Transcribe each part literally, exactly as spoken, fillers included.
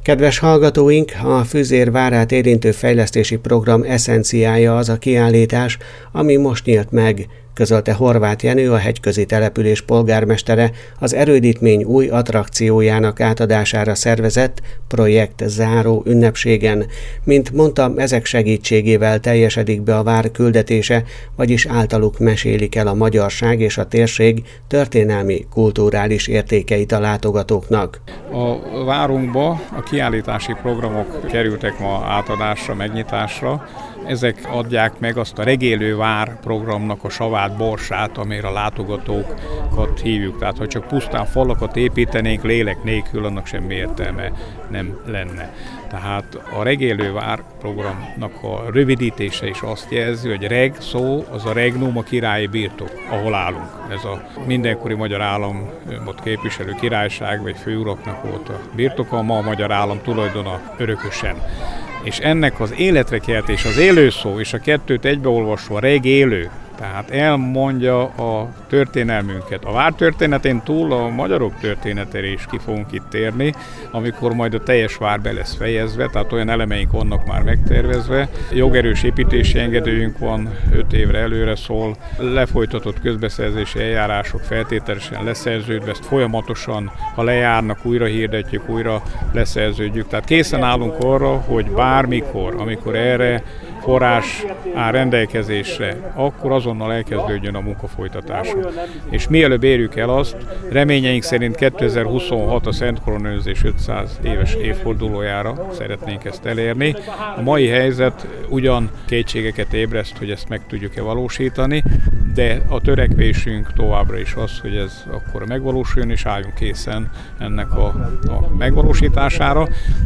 Kedves hallgatóink, a Füzér várát érintő fejlesztési program eszenciája az a kiállítás, ami most nyílt meg, közölte Horváth Jenő, a hegyközi település polgármestere az erődítmény új attrakciójának átadására szervezett projekt záró ünnepségen. Mint mondta, ezek segítségével teljesedik be a vár küldetése, vagyis általuk mesélik el a magyarság és a térség történelmi, kulturális értékeit a látogatóknak. A várunkba a kiállítási programok kerültek ma átadásra, megnyitásra. Ezek adják meg azt a Regélő vár programnak a savát, borsát, amire a látogatókat hívjuk. Tehát, ha csak pusztán falakat építenénk lélek nélkül, annak semmi értelme nem lenne. Tehát a Regélő vár programnak a rövidítése is azt jelzi, hogy reg szó, az a regnum, a királyi birtok, ahol állunk. Ez a mindenkori magyar államot képviselő királyság vagy főuraknak volt a birtoka, ma a magyar állam tulajdona örökösen. És ennek az életre keltés, az élő szó és a kettőt egybeolvasva regélő, tehát elmondja a történelmünket. A vár történetén túl a magyarok történetére is ki fogunk itt térni, amikor majd a teljes vár be lesz fejezve, tehát olyan elemeink vannak már megtervezve. Jogerős építési engedélyünk van, öt évre előre szól, lefolytatott közbeszerzési eljárások feltételesen leszerződve, ezt folyamatosan, ha lejárnak, újra hirdetjük, újra leszerződjük. Tehát készen állunk arra, hogy bármikor, amikor erre forrás áll rendelkezésre, akkor azonnal elkezdődjön a munka folytatása. És mielőbb érjük el azt, reményeink szerint kétezer-huszonhat a Szent Koronőzés ötszáz éves évfordulójára szeretnénk ezt elérni. A mai helyzet ugyan kétségeket ébreszt, hogy ezt meg tudjuk-e valósítani, de a törekvésünk továbbra is az, hogy ez akkor megvalósuljon, és álljunk készen ennek a, a megvalósítására.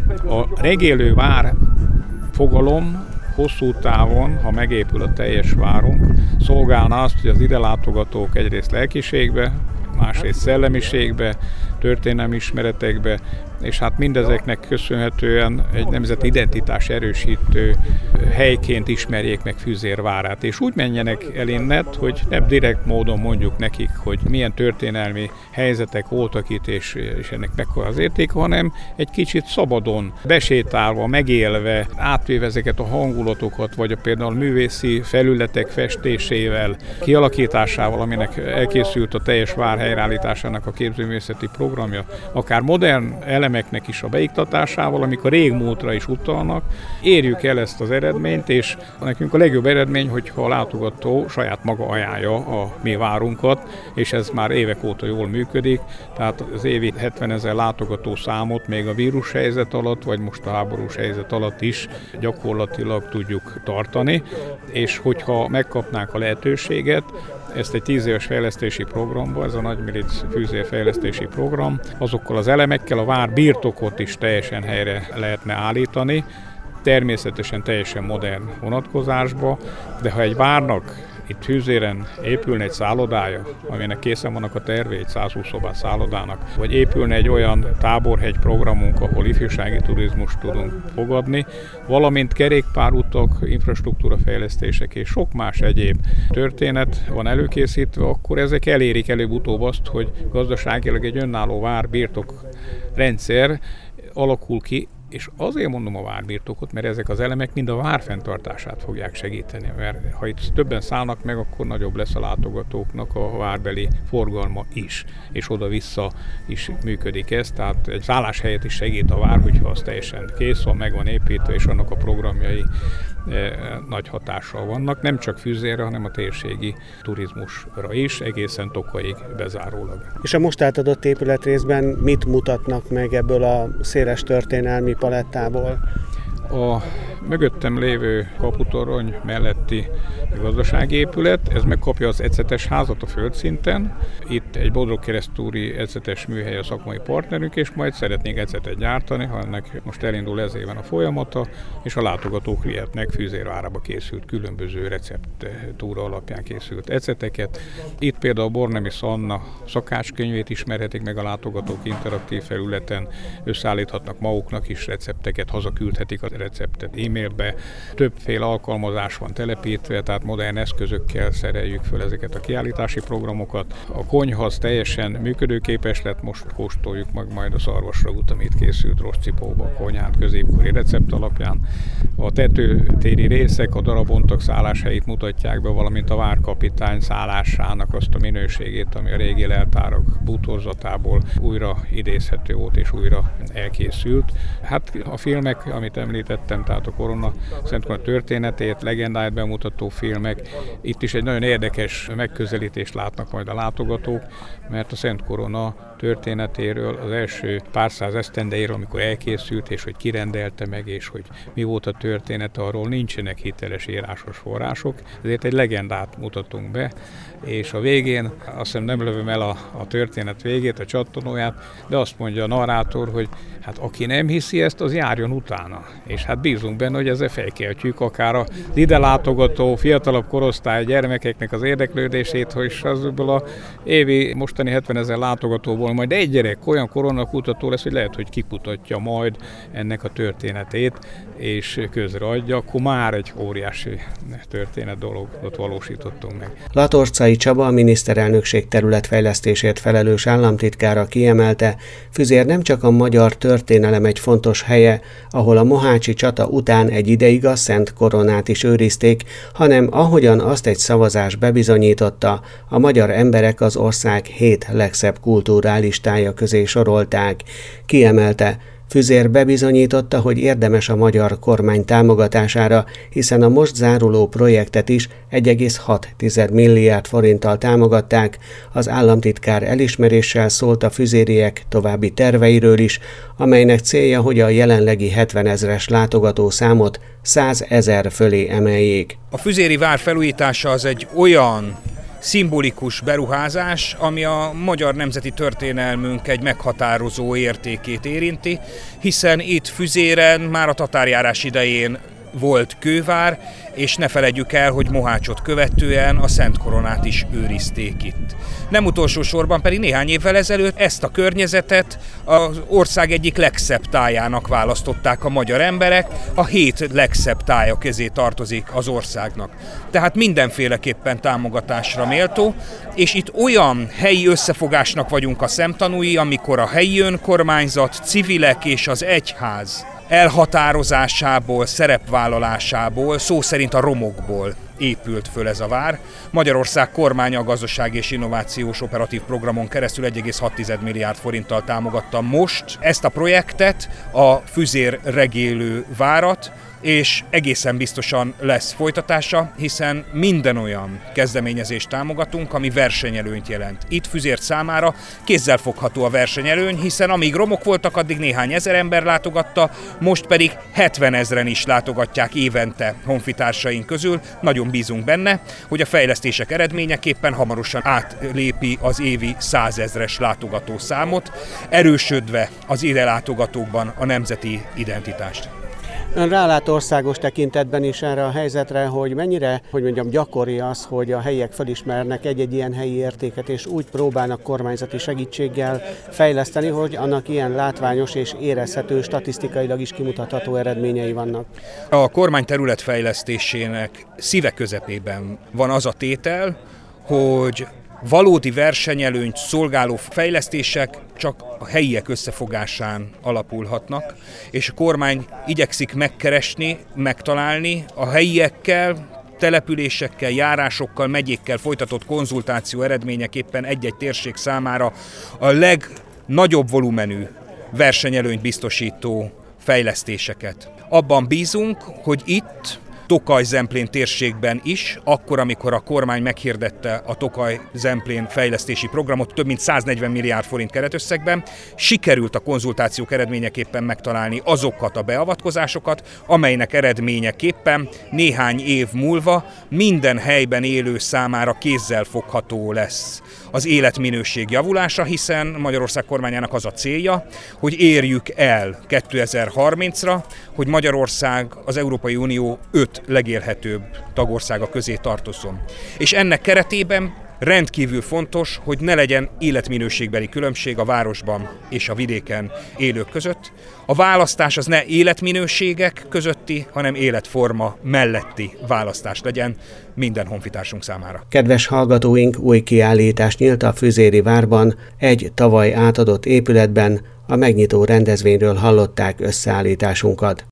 A Regélő vár fogalom hosszú távon, ha megépül a teljes várunk, szolgálna azt, hogy az ide látogatók egyrészt lelkiségbe, másrészt szellemiségbe, történelmi ismeretekbe, és hát mindezeknek köszönhetően egy nemzeti identitás erősítő helyként ismerjék meg Füzér várát, és úgy menjenek el innet, hogy nem direkt módon mondjuk nekik, hogy milyen történelmi helyzetek voltak itt, és, és ennek mekkora az érték, hanem egy kicsit szabadon, besétálva, megélve, átvéve ezeket a hangulatokat, vagy a például művészi felületek festésével, kialakításával, aminek elkészült a teljes vár helyreállításának a képzőművészeti programja, akár modern elemeknek is a beiktatásával, amik a régmúltra is utalnak, érjük el ezt az eredményt, és nekünk a legjobb eredmény, hogyha a látogató saját maga ajánlja a mi várunkat, és ez már évek óta jól működik, tehát az évi hetvenezer látogató számot még a vírushelyzet alatt, vagy most a háborús helyzet alatt is gyakorlatilag tudjuk tartani, és hogyha megkapnánk a lehetőséget, ezt egy tíz éves fejlesztési programba, ez a Nagymiric Füzér fejlesztési program, azokkal az elemekkel a vár birtokot is teljesen helyre lehetne állítani, természetesen teljesen modern vonatkozásba, de ha egy várnak itt Füzéren épülne egy szállodája, aminek készen vannak a tervei egy százhúsz szobás szállodának, vagy épülne egy olyan táborhegy programunk, ahol ifjúsági turizmust tudunk fogadni, valamint kerékpárutak, infrastruktúrafejlesztések és sok más egyéb történet van előkészítve, akkor ezek elérik előbb-utóbb azt, hogy gazdaságilag egy önálló vár birtok rendszer alakul ki. És azért mondom a várbirtokot, mert ezek az elemek mind a vár fenntartását fogják segíteni, mert ha itt többen szállnak meg, akkor nagyobb lesz a látogatóknak a várbeli forgalma is, és oda-vissza is működik ez, tehát egy szálláshelyet is segít a vár, hogyha az teljesen kész van, meg van építve, és annak a programjai nagy hatással vannak, nem csak Füzérre, hanem a térségi turizmusra is, egészen Tokaig bezárólag. És a most átadott épületrészben mit mutatnak meg ebből a széles történelmi palettából? A mögöttem lévő kaputorony melletti gazdasági épület, ez megkapja az ecetes házat a földszinten. Itt egy Bodrogkeresztúri ecetes műhely a szakmai partnerünk, és majd szeretnénk ecetet gyártani, ha ennek most elindul ez éven a folyamata, és a látogatók vihetnek Füzérvárába készült különböző receptúra alapján készült eceteket. Itt például Bornemi Szanna szakácskönyvét ismerhetik meg a látogatók interaktív felületen, összeállíthatnak maguknak is recepteket, hazaküldhetik a receptet e-mail e-mailbe. Többféle alkalmazás van telepítve, tehát modern eszközökkel szereljük föl ezeket a kiállítási programokat. A konyha az teljesen működőképes lett, most kóstoljuk meg majd a szarvasragút, amit készült rostcipóba a konyhát középkori recept alapján. A tetőtéri részek a darabontok szálláshelyét mutatják be, valamint a várkapitány szállásának azt a minőségét, ami a régi leltárak bútorzatából újra idézhető volt és újra elkészült. Hát a filmek, amit említettem, tehát a korona, Szent Korona történetét, legendáját bemutató filmek, itt is egy nagyon érdekes megközelítést látnak majd a látogatók, mert a Szent Korona történetéről, az első pár száz esztendeiről, amikor elkészült, és hogy kirendelte meg, és hogy mi volt a történet, arról nincsenek hiteles írásos források, ezért egy legendát mutatunk be, és a végén, azt hiszem nem lövöm el a, a történet végét, a csattanóját, de azt mondja a narrátor, hogy hát aki nem hiszi ezt, az járjon utána. És hát bízunk benne, hogy ezzel felkeltjük akár az ide látogató, fiatalabb korosztály gyermekeknek az érdeklődését, hogy azból a évi mostani hetvenezer látogatóból majd egy gyerek olyan koronakutató lesz, hogy lehet, hogy kikutatja majd ennek a történetét, és közreadja, akkor már egy óriási történet dologot valósítottunk meg. Latorczai Csaba, a miniszterelnökség területfejlesztésért felelős államtitkára kiemelte, Füzér nem csak a magyar történelem egy fontos helye, ahol a mohácsi csata után egy ideig a Szent Koronát is őrizték, hanem ahogyan azt egy szavazás bebizonyította, a magyar emberek az ország hét legszebb kulturális tája közé sorolták. Kiemelte, Füzér bebizonyította, hogy érdemes a magyar kormány támogatására, hiszen a most záruló projektet is egy egész hat milliárd forinttal támogatták. Az államtitkár elismeréssel szólt a füzériek további terveiről is, amelynek célja, hogy a jelenlegi hetvenezres látogató számot százezer fölé emeljék. A füzéri vár felújítása az egy olyan szimbolikus beruházás, ami a magyar nemzeti történelmünk egy meghatározó értékét érinti, hiszen itt Füzéren már a tatárjárás idején volt kővár, és ne feledjük el, hogy Mohácsot követően a Szent Koronát is őrizték itt. Nem utolsó sorban pedig néhány évvel ezelőtt ezt a környezetet az ország egyik legszebb tájának választották a magyar emberek, a hét legszebb tája közé tartozik az országnak. Tehát mindenféleképpen támogatásra méltó, és itt olyan helyi összefogásnak vagyunk a szemtanúi, amikor a helyi önkormányzat, civilek és az egyház elhatározásából, szerepvállalásából, szó szerint a romokból épült föl ez a vár. Magyarország kormánya a gazdasági és innovációs operatív programon keresztül egy egész hat milliárd forinttal támogatta most ezt a projektet, a Füzér regélő várat, és egészen biztosan lesz folytatása, hiszen minden olyan kezdeményezést támogatunk, ami versenyelőnyt jelent. Itt Füzér számára kézzelfogható a versenyelőny, hiszen amíg romok voltak, addig néhány ezer ember látogatta, most pedig hetvenezren is látogatják évente honfitársaink közül. Nagyon bízunk benne, hogy a fejlesztések eredményeképpen hamarosan átlépi az évi százezres látogató számot, erősödve az ide látogatókban a nemzeti identitást. Ön rálát országos tekintetben is erre a helyzetre, hogy mennyire, hogy mondjam, gyakori az, hogy a helyiek felismernek egy-egy ilyen helyi értéket, és úgy próbálnak kormányzati segítséggel fejleszteni, hogy annak ilyen látványos és érezhető, statisztikailag is kimutatható eredményei vannak. A kormány területfejlesztésének szíve közepében van az a tétel, hogy valódi versenyelőnyt szolgáló fejlesztések csak a helyiek összefogásán alapulhatnak, és a kormány igyekszik megkeresni, megtalálni a helyiekkel, településekkel, járásokkal, megyékkel folytatott konzultáció eredményeképpen egy-egy térség számára a legnagyobb volumenű versenyelőnyt biztosító fejlesztéseket. Abban bízunk, hogy itt Tokaj-Zemplén térségben is, akkor, amikor a kormány meghirdette a Tokaj-Zemplén fejlesztési programot több mint száznegyven milliárd forint keretösszegben, sikerült a konzultációk eredményeképpen megtalálni azokat a beavatkozásokat, amelynek eredményeképpen néhány év múlva minden helyben élő számára kézzelfogható lesz az életminőség javulása, hiszen Magyarország kormányának az a célja, hogy érjük el kétezer-harmincra, hogy Magyarország az Európai Unió öt legélhetőbb tagországa közé tartozzon. És ennek keretében Rendkívül fontos, hogy ne legyen életminőségbeli különbség a városban és a vidéken élők között. A választás az ne életminőségek közötti, hanem életforma melletti választás legyen minden honfitársunk számára. Kedves hallgatóink, új kiállítás nyílt a Füzéri várban, egy tavaly átadott épületben. A megnyitó rendezvényről hallották összeállításunkat.